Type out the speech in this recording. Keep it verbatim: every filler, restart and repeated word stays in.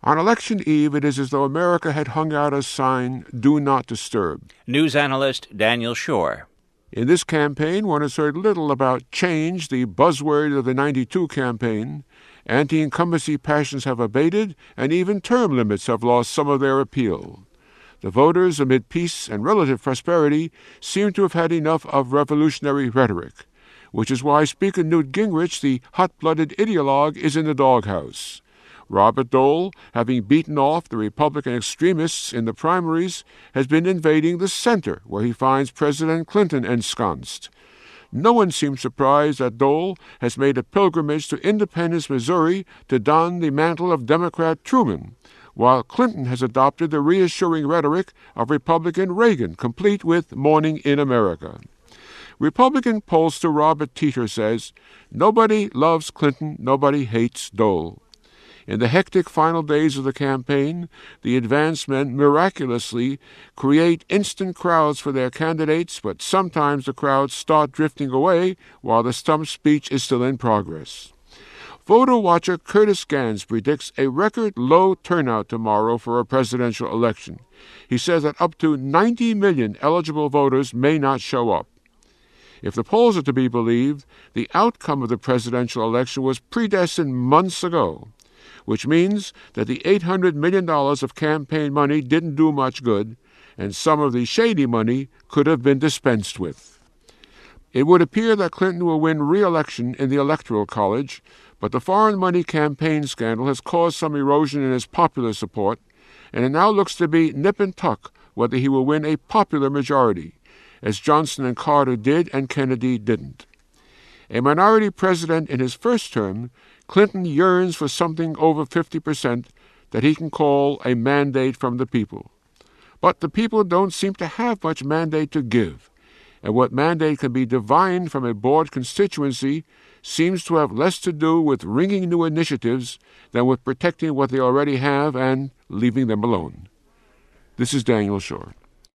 On election eve, it is as though America had hung out a sign, "Do not disturb." News analyst Daniel Shore. In this campaign, one has heard little about change, the buzzword of the ninety-two campaign. Anti-incumbency passions have abated, and even term limits have lost some of their appeal. The voters, amid peace and relative prosperity, seem to have had enough of revolutionary rhetoric, which is why Speaker Newt Gingrich, the hot-blooded ideologue, is in the doghouse. Robert Dole, having beaten off the Republican extremists in the primaries, has been invading the center, where he finds President Clinton ensconced. No one seems surprised that Dole has made a pilgrimage to Independence, Missouri, to don the mantle of Democrat Truman, while Clinton has adopted the reassuring rhetoric of Republican Reagan, complete with "Morning in America." Republican pollster Robert Teeter says, "Nobody loves Clinton, nobody hates Dole." In the hectic final days of the campaign, the advance men miraculously create instant crowds for their candidates, but sometimes the crowds start drifting away while the stump speech is still in progress. Photo watcher Curtis Gans predicts a record low turnout tomorrow for a presidential election. He says that up to ninety million eligible voters may not show up. If the polls are to be believed, the outcome of the presidential election was predestined months ago, which means that the eight hundred million dollars of campaign money didn't do much good, and some of the shady money could have been dispensed with. It would appear that Clinton will win re-election in the Electoral College, but the foreign money campaign scandal has caused some erosion in his popular support, and it now looks to be nip and tuck whether he will win a popular majority, as Johnson and Carter did and Kennedy didn't. A minority president in his first term, Clinton yearns for something over fifty percent that he can call a mandate from the people. But the people don't seem to have much mandate to give, and what mandate can be divined from a board constituency seems to have less to do with ringing new initiatives than with protecting what they already have and leaving them alone. This is Daniel Shore.